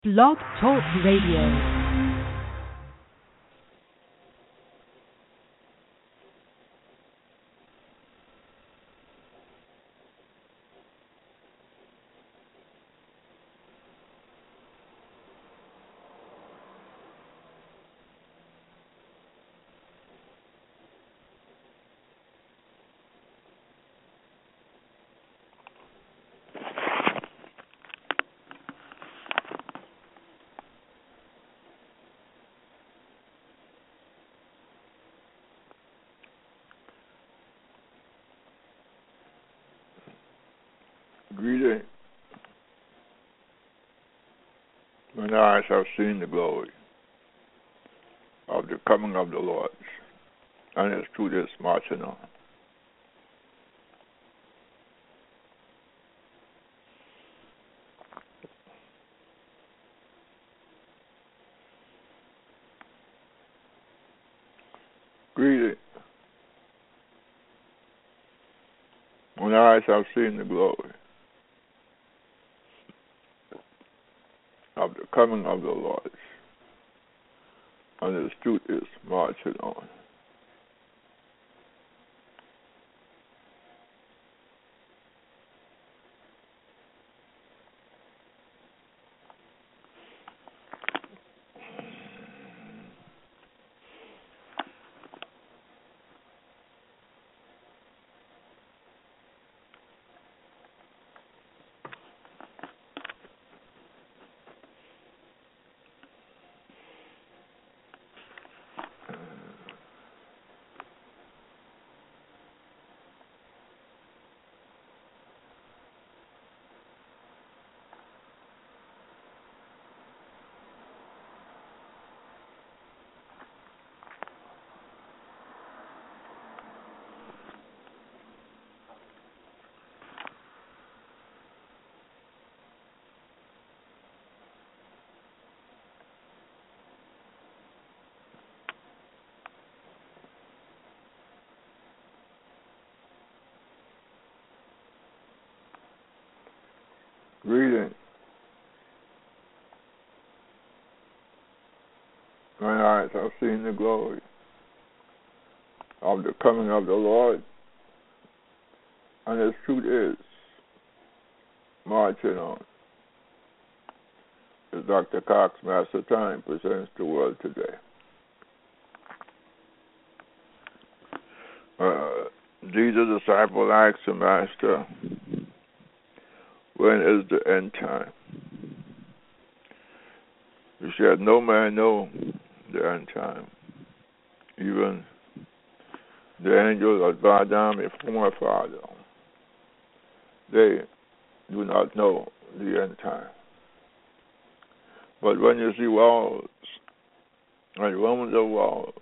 Blog Talk Radio. Greeting. Mine eyes have seen the glory of the coming of the Lord, and his truth is marching on. Greeting. Mine eyes have seen the glory of the coming of the Lord, and his truth is marching on. Greeting. Mine eyes have seen the glory of the coming of the Lord, and his truth is marching on. As Dr. Cox, Master Time, presents the world today. Jesus' disciple asked the Master, when is the end time? He said, no man know the end time. Even the angels that bow down before my Father, they do not know the end time. But when you see wars and rumors of wars,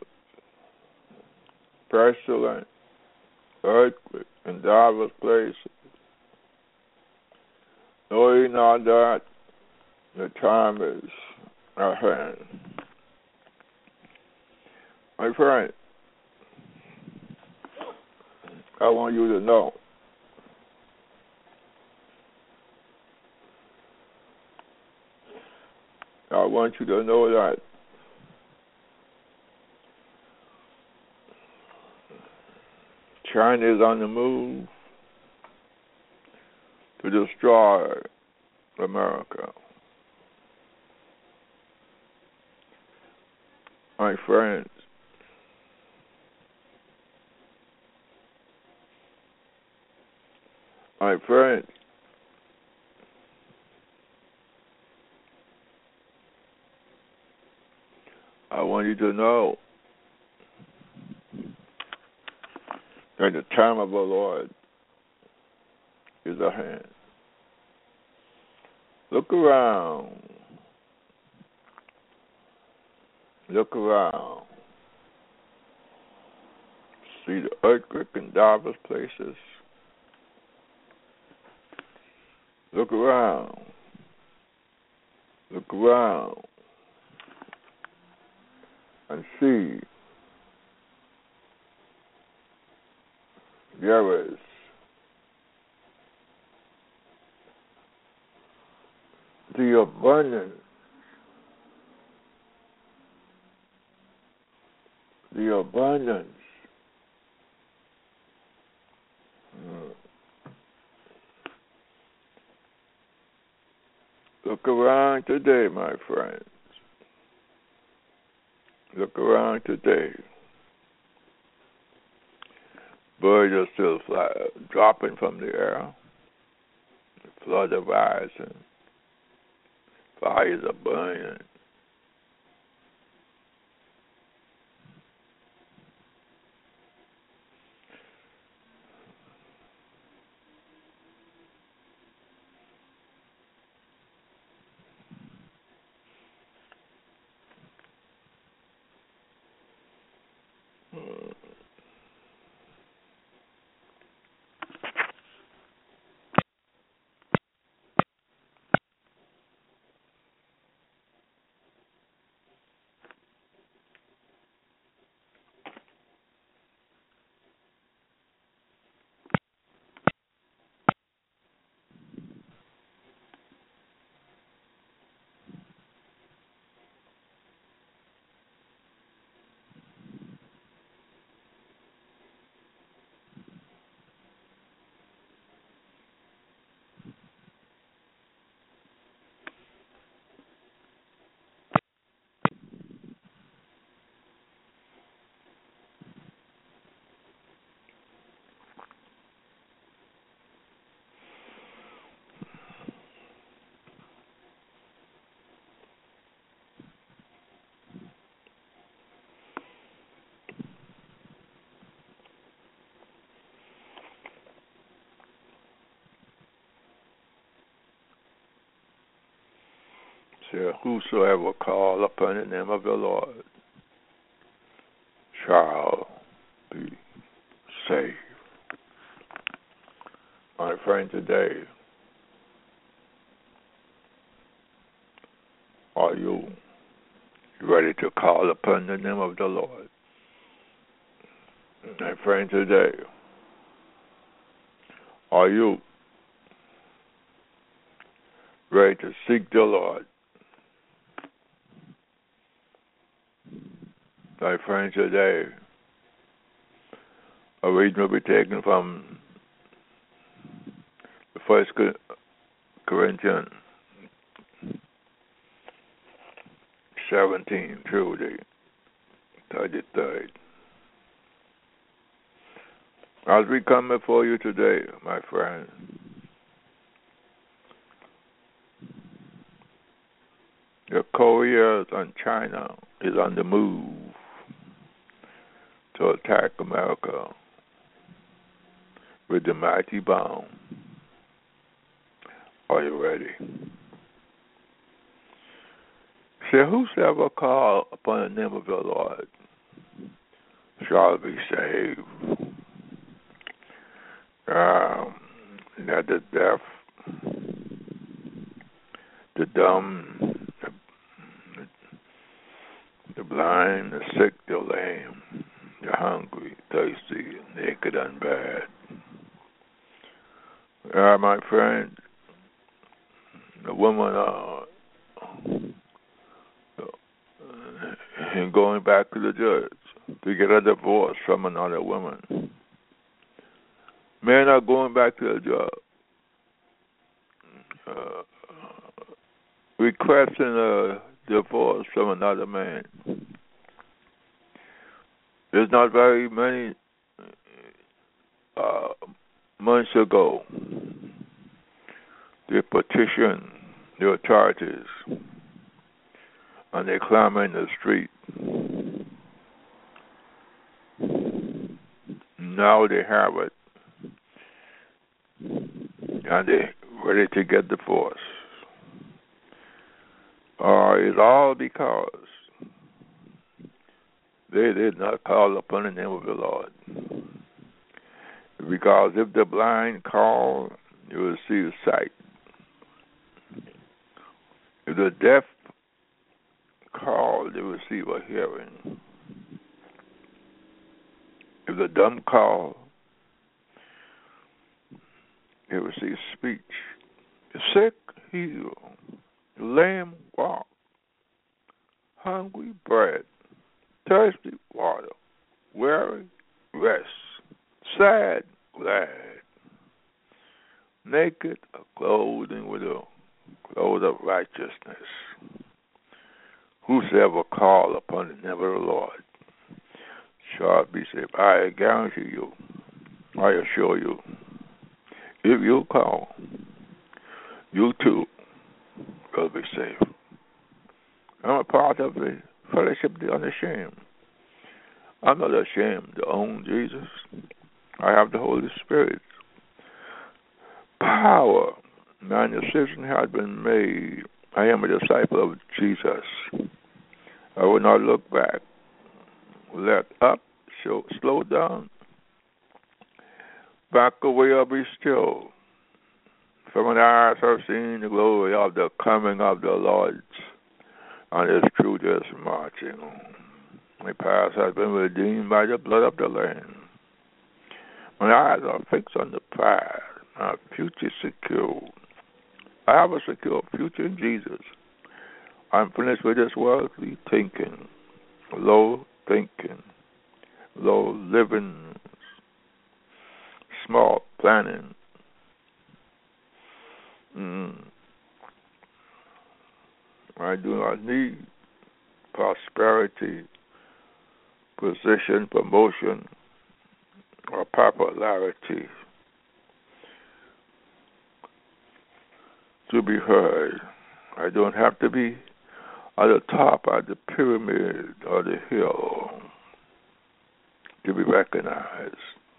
pestilence, earthquake in diverse places, know ye not that the time is at hand. My friend, I want you to know that China is on the move to destroy America. My friends, I want you to know that the time of the Lord is at hand. Look around. Look around. See the earthquake in diverse places. Look around. Look around. And see there is the abundance the abundance. Look around today, my friends. Look around today. Birds are still dropping from the air. Floods are rising. Fires are burning. Say, whosoever call upon the name of the Lord shall be saved. My friend, today, are you ready to call upon the name of the Lord? My friend, today, are you ready to seek the Lord? My friend, today, a reading will be taken from the 1 Corinthians 17 through the 33rd. As we come before you today, my friend, the Korea and China is on the move to attack America with the mighty bomb. Are you ready? Say, whosoever call upon the name of the Lord shall be saved. That the deaf, the dumb, the blind, the sick, the lame, the hungry, thirsty, naked, and bad. My friend, the woman going back to the judge to get a divorce from another woman. Men are going back to the judge, requesting a divorce from another man. There's not very many months ago, they petitioned the authorities and they clamor in the street. Now they have it, and they're ready to get divorced. It's all because they did not call upon the name of the Lord. Because if the blind call, you will see sight. If the deaf call, they will receive a hearing. If the dumb call, they will receive speech. The sick, heal. The lame, walk. Hungry, bread. Thirsty, water. weary, rest, sad, glad, naked, clothing with a clothes of righteousness. Whosoever call upon the name of the Lord shall be saved. I guarantee you, I assure you, if you call, you too will be saved. I'm a part of the fellowship of the unashamed. I'm not ashamed to own Jesus. I have the Holy Spirit. Power. My decision has been made. I am a disciple of Jesus. I will not look back. Let up, slow down, back away or be still. For my eyes have seen the glory of the coming of the Lord, and His truth is marching on. My past has been redeemed by the blood of the Lamb. My eyes are fixed on the prize. My future secure. I have a secure future in Jesus. I'm finished with this worldly thinking, low living, small planning. I do not need prosperity, position, promotion, or popularity to be heard. I don't have to be at the top of the pyramid or the hill to be recognized.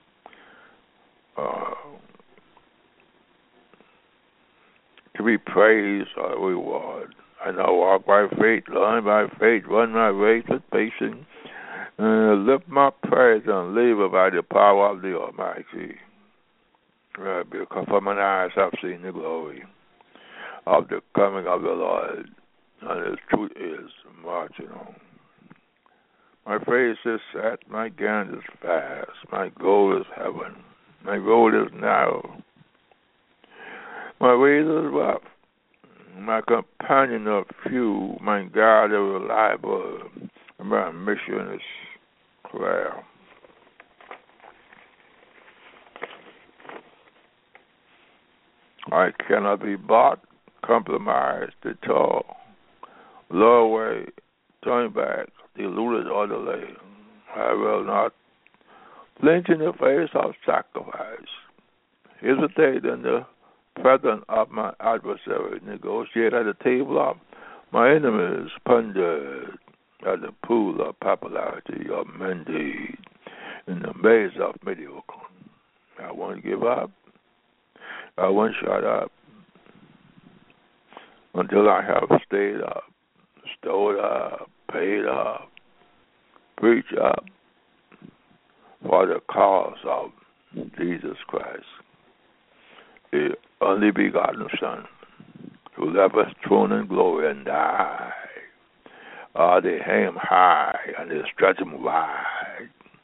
To be praised or reward. I now walk by faith, learn by faith, run my race with patience, lift my praise and live by the power of the Almighty. Because from my eyes I've seen the glory of the coming of the Lord, and His truth is marching on. My face is set, my gun is fast, my goal is heaven, my road is narrow, my ways is rough, my companion are few, my God is reliable, and my mission is clear. I cannot be bought, compromised at all, lower away, turn back, deluded or delayed. I will not flinch in the face of sacrifice. Hesitate in the presence of my adversary. Negotiate at the table of my enemies. Ponder at the pool of popularity of mandate in the maze of mediocre. I won't give up. I won't shut up until I have stayed up, stored up, paid up, preached up for the cause of Jesus Christ, the only begotten Son, who left us throne and glory and died. They hang him high and they stretch him wide.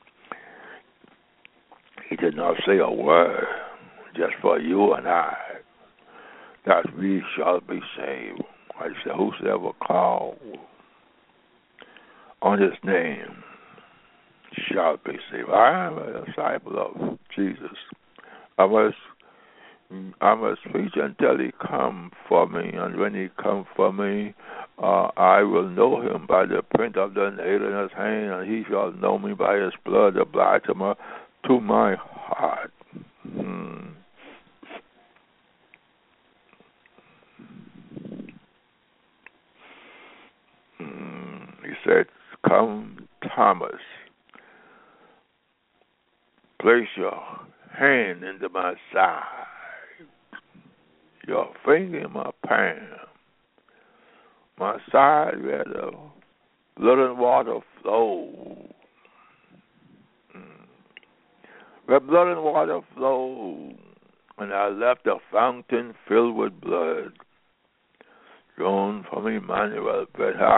He did not say a word, just for you and I, that we shall be saved. I said, whosoever call on His name shall be saved. I am a disciple of Jesus. I must preach until He come for me, and when He come for me, I will know Him by the print of the nail in His hand, and He shall know me by His blood applied to my heart. He said, come, Thomas, place your hand into my side, your finger in my palm, my side where the blood and water flow. Where blood and water flow, and I left a fountain filled with blood, drawn from Emmanuel,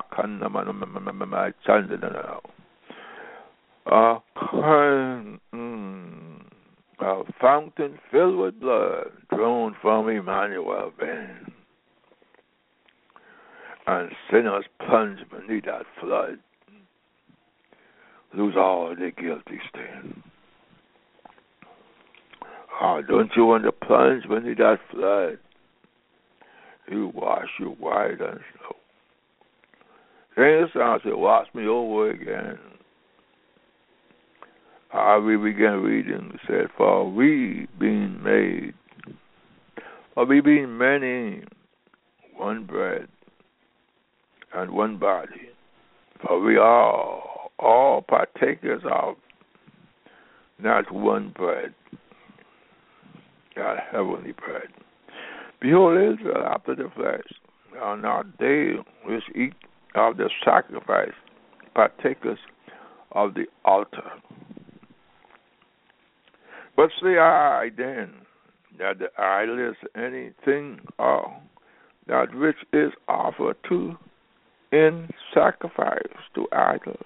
a fountain filled with blood, drawn from Emmanuel, and sinners plunged beneath that flood. lose all their guilty stain. Oh, don't you want to plunge beneath that flood? He wash you white and snow. Then the song said, wash me over again. We began reading, it said, for we being many, one bread and one body. For we are all partakers of not one bread, that heavenly bread. Behold, Israel after the flesh are not they which eat of the sacrifice, partakers of the altar. But say I then that the idol is anything that which is offered to in sacrifice to idols.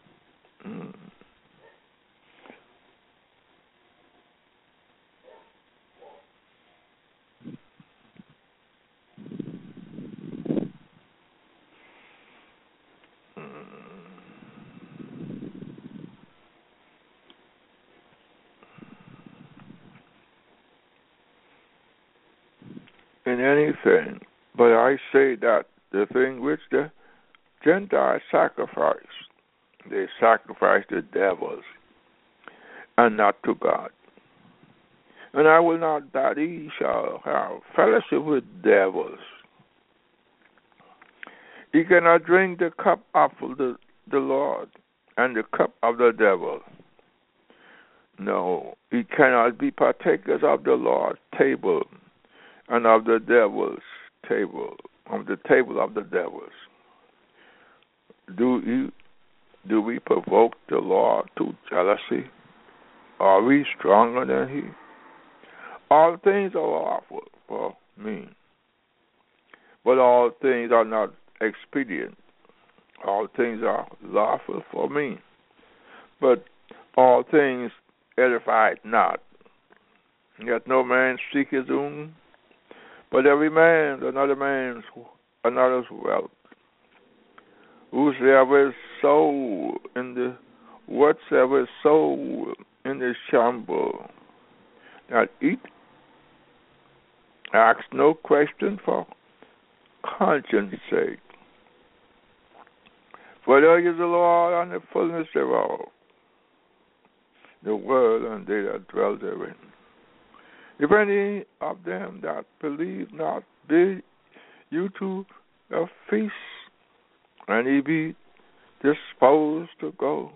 In anything, but I say that the thing which the Gentiles sacrifice, they sacrifice to devils and not to God. And I will not that ye shall have fellowship with devils. Ye cannot drink the cup of the Lord and the cup of the devil. No, ye cannot be partakers of the Lord's table and of the devil's table, of the table of the devils. Do we provoke the Lord to jealousy? Are we stronger than He? All things are lawful for me, but all things are not expedient. All things are lawful for me, but all things edify not. Yet no man seek his own, but every man another's wealth. Whatsoever is sold in the shamble, that eat, ask no question for conscience sake. For there is the Lord and the fullness thereof, the world and they that dwell therein. If any of them that believe not bid you to a feast, and ye be disposed to go,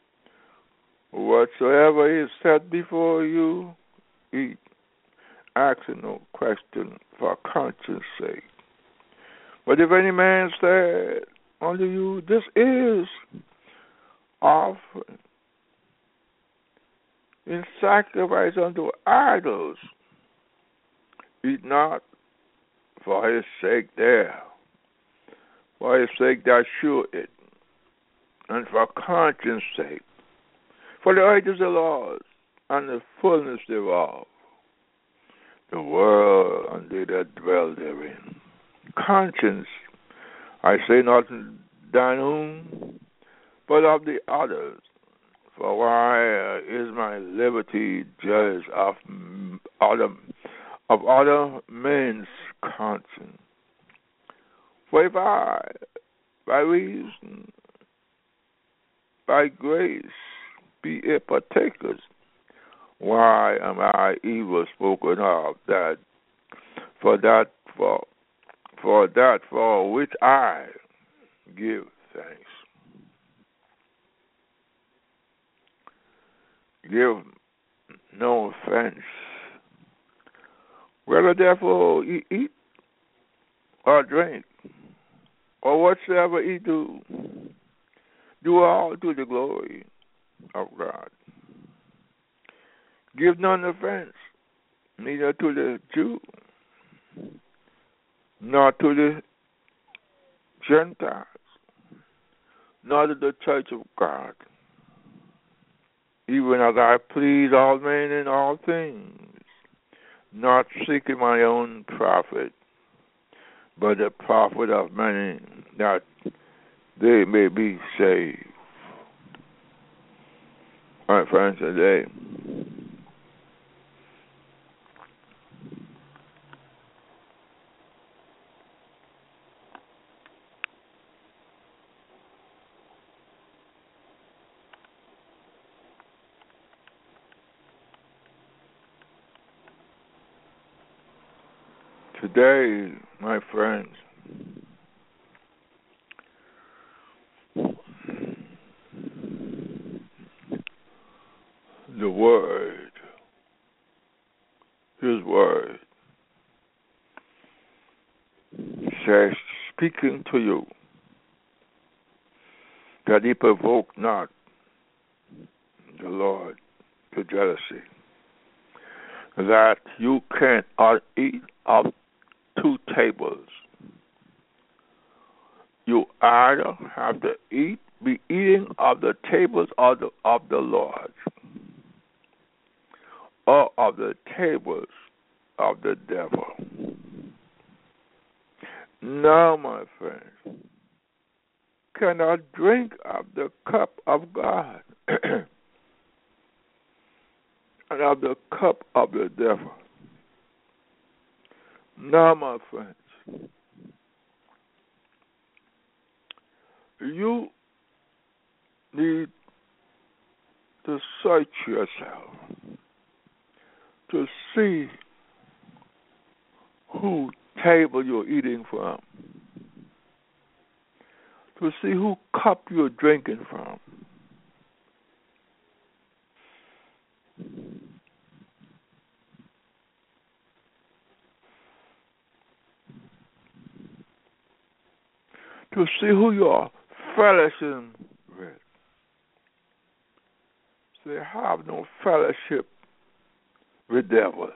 whatsoever is set before you, eat, asking no question for conscience sake. But if any man say unto you, this is offered in sacrifice unto idols, eat not for his sake there, for his sake that shew it, and for conscience sake. For the earth is the Lord's, and the fullness thereof, the world and they that dwell therein. Conscience, I say not thine own, but of the others. For why is my liberty judged of other men's conscience? For if I, by reason, by grace, be a partaker, why am I evil spoken of for which I give thanks? Give no offense. Whether therefore ye eat or drink, or whatsoever ye do, do all to the glory of God. Give none offense, neither to the Jew, nor to the Gentiles, nor to the church of God, even as I please all men in all things, not seeking my own profit, but the profit of many, that they may be saved. my friends, today my friends, the Word, His Word, says, speaking to you, that He provoke not the Lord to jealousy, that you can't eat of two tables. You either have to be eating of the tables of the Lord, or of the tables of the devil. Now, my friends, cannot drink of the cup of God and of the cup of the devil. Now, my friends, you need to search yourself to see who table you're eating from, to see who cup you're drinking from. To see who you're fellowshipping with. So they have no fellowship with devils.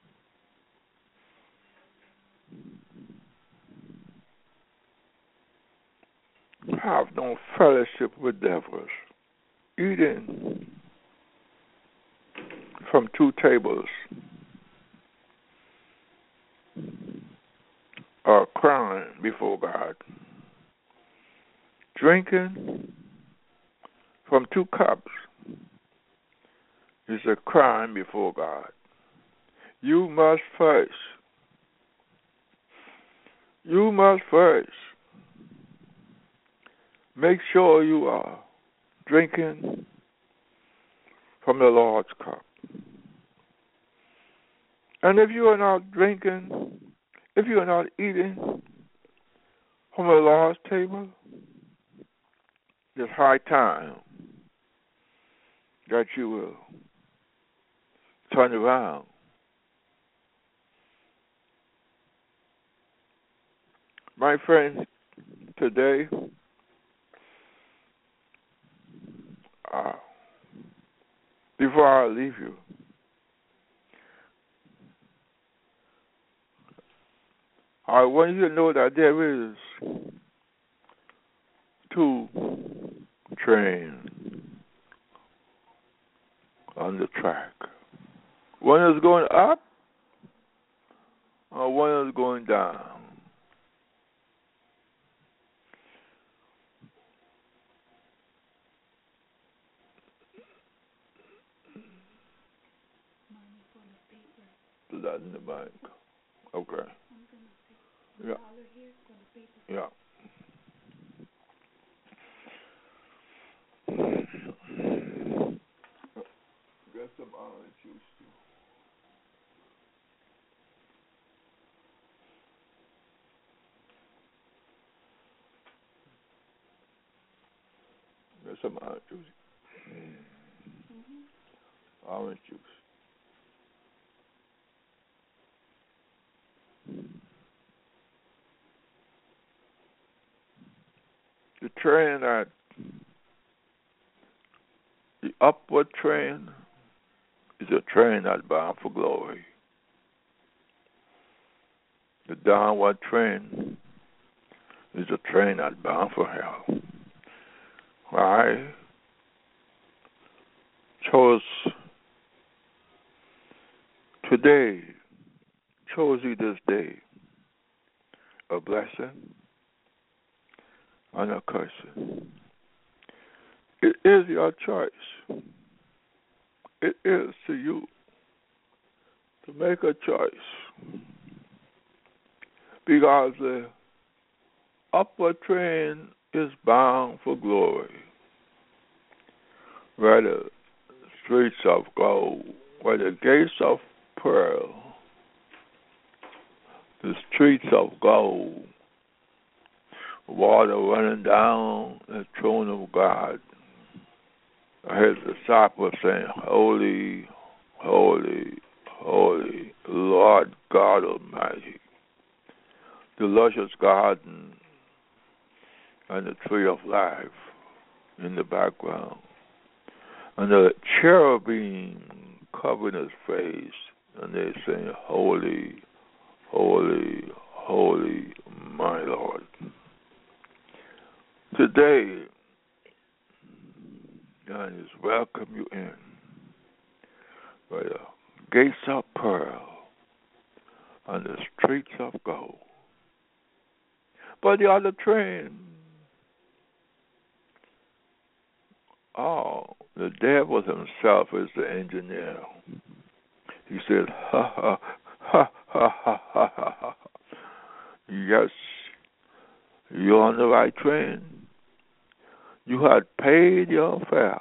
Have no fellowship with devils. Eating from two tables, or crying before God. Drinking from two cups is a crime before God. You must first make sure you are drinking from the Lord's cup. And if you are not drinking, if you are not eating from the Lord's table, it's high time that you will turn around. My friends, today, before I leave you, I want you to know that there is two trains on the track. One is going up, or one is going down. Put that in the bank. Okay. Yeah. Yeah. Get some orange juice too. Get some orange juice. Orange juice. The train the upward train is a train that's bound for glory. The downward train is a train that's bound for hell. I chose you this day, a blessing and a curse. It is your choice. it is to you to make a choice, because the upward train is bound for glory, where the streets of gold, where the gates of pearl, the streets of gold, water running down the throne of God. I heard the disciples saying, Holy, holy, holy, Lord God Almighty. The luscious garden and the tree of life in the background. And the cherubim covering his face, and they saying, Holy, holy, holy, my Lord. Today, God is welcome you in by the gates of pearl and the streets of gold. But the other train, the devil himself is the engineer. He said, ha, ha, ha, ha, ha, ha, ha, ha. Yes, you're on the right train. You had paid your fare.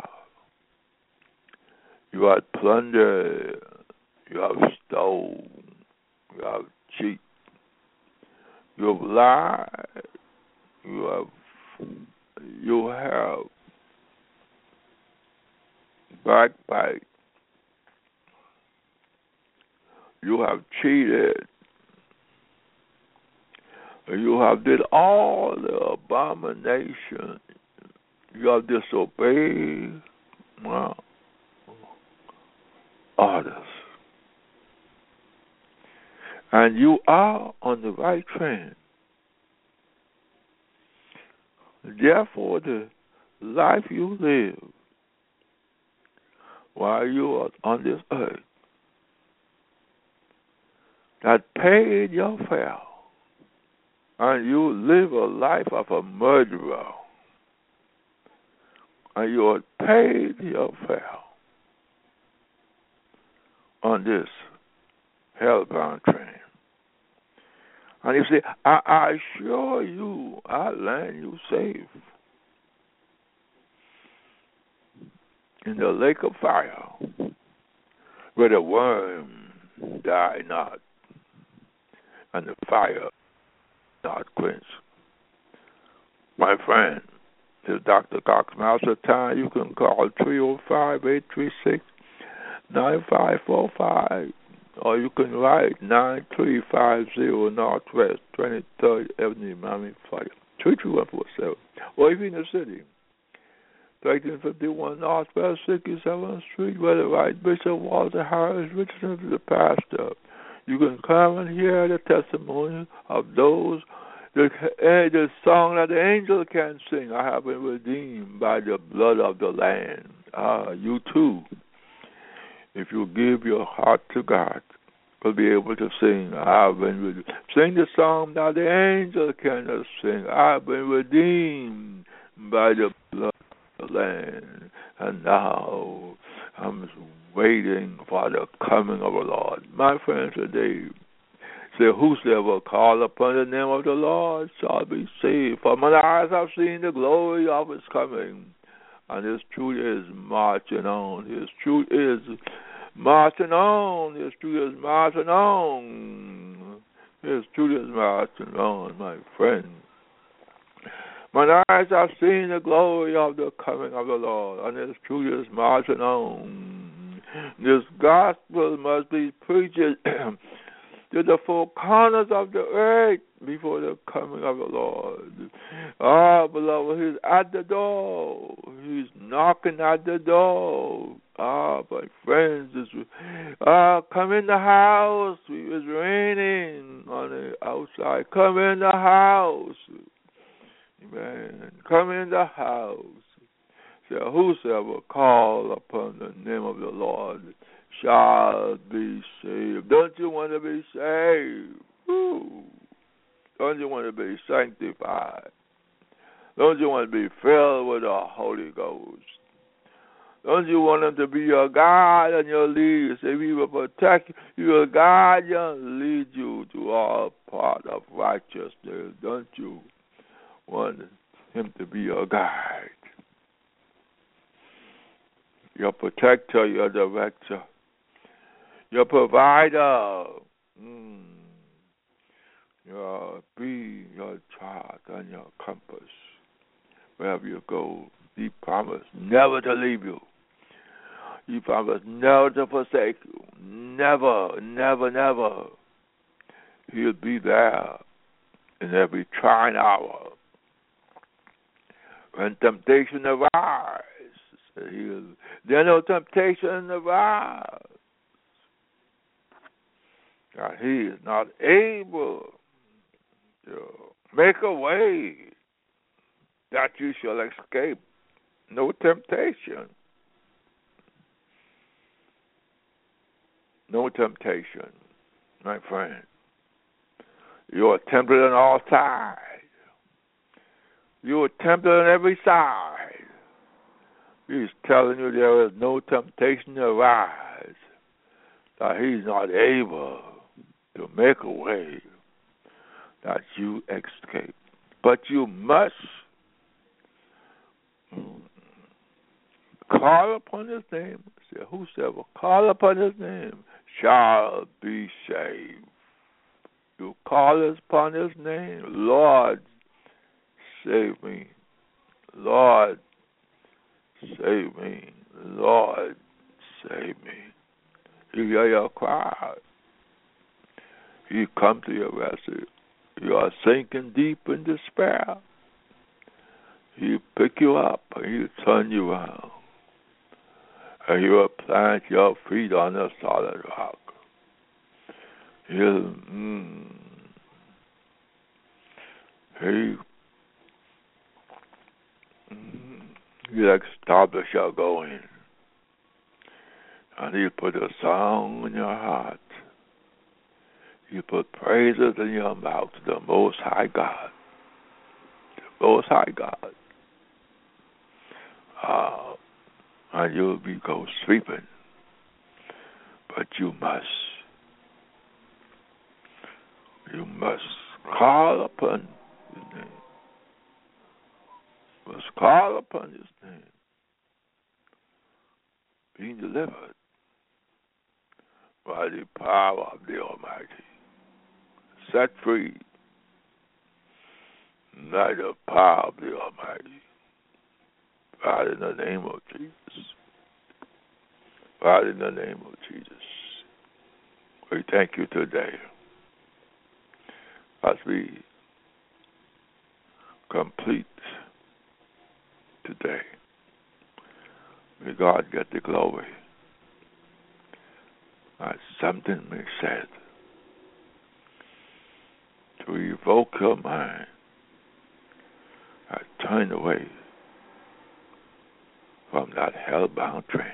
You had plundered. You have stolen. You have cheated. You have lied. You have backbite. You have cheated. You have did all the abomination. You have disobeyed orders. And you are on the right train. Therefore, the life you live while you are on this earth that paid your fare, and you live a life of a murderer, and you are paid your fare on this hellbound train. And you say, I assure you, I'll land you safe in the lake of fire, where the worm die not, and the fire not quench. My friend, this is Dr. Cox Master Time. You can call 305-836-9545, or you can write 9350 Northwest 23rd Avenue, Miami, Florida, 32147. Or if you're in the city, 1351 Northwest 67th Street, where the right Bishop Walter Harris Richardson is the pastor. You can come and hear the testimony of those, the song that the angel can sing. I have been redeemed by the blood of the Lamb. You too, if you give your heart to God, will be able to sing. I've been redeemed. Sing the song that the angel cannot sing. I've been redeemed by the blood of the Lamb. And now I'm waiting for the coming of the Lord. My friends, today say, whosoever call upon the name of the Lord shall be saved. For my eyes have seen the glory of his coming, and his truth is marching on. His truth is marching on. His truth is marching on. His truth is marching on, my friend. My eyes have seen the glory of the coming of the Lord, and his truth is marching on. This gospel must be preached to the four corners of the earth before the coming of the Lord. Beloved, he's at the door. He's knocking at the door. My friends, come in the house. It was raining on the outside. Come in the house. Amen. Come in the house. So whosoever call upon the name of the Lord shall be saved. Don't you want to be saved? Woo. Don't you want to be sanctified? Don't you want to be filled with the Holy Ghost? Don't you want him to be your guide and your lead? Say he will protect you, he will guide you and lead you to all part of righteousness. Don't you want him to be your guide, your protector, your director, your provider? Be your chart and your compass. Wherever you go, he promised never to leave you. He promised never to forsake you. Never, never, never. He'll be there in every trying hour. When temptation arises, there's no temptation arises that he is not able to make a way that you shall escape. No temptation. No temptation, my friend. You are tempted on all sides. You are tempted on every side. He's telling you there is no temptation to arise, that he's not able to make a way that you escape. But you must call upon his name. Whosoever call upon his name shall be saved. You call upon his name, Lord, save me. Lord, save me. Lord, save me. He hear your cry. He come to your rescue. You are sinking deep in despair. He pick you up and he turn you around. And he will plant your feet on a solid rock. He'll establish your going. And he'll put a song in your heart. He'll put praises in your mouth to the Most High God. The Most High God. And you'll go sweeping. But you must call upon his name. Must call upon his name. Being delivered by the power of the Almighty. Set free by the power of the Almighty. God, in the name of Jesus. God, in the name of Jesus. We thank you today as we complete today. May God get the glory. As something may said to evoke your mind, I turn away from that hell-bound train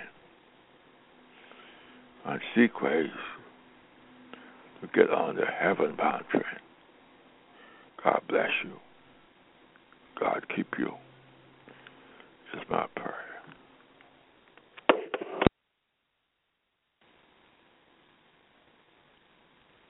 and seek ways to get on the heaven-bound train. God bless you. God keep you. Is my prayer.